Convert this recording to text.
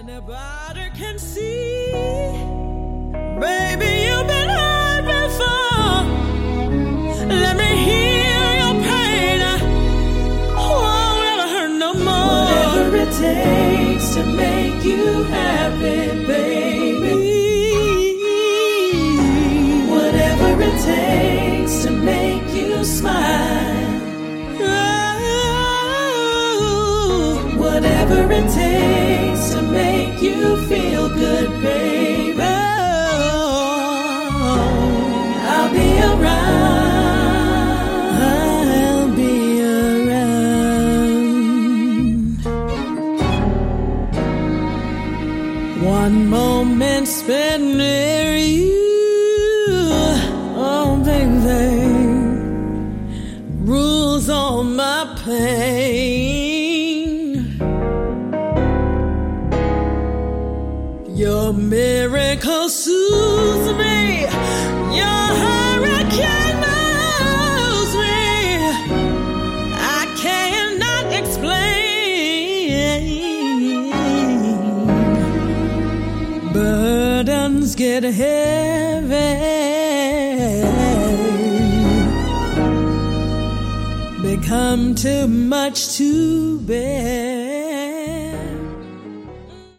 Anybody can see, baby, you've been hurt before. Let me hear your pain. Won't ever hurt no more. Whatever it takes to make you happy, baby. Whatever it takes to make you smile. Whatever it takes to make you feel good, baby. I'll be around. I'll be around. One moment spent near you, oh baby, rules on my pain. Your miracle soothes me. Your hurricane moves me. I cannot explain. Burdens get heavy, become too much to bear.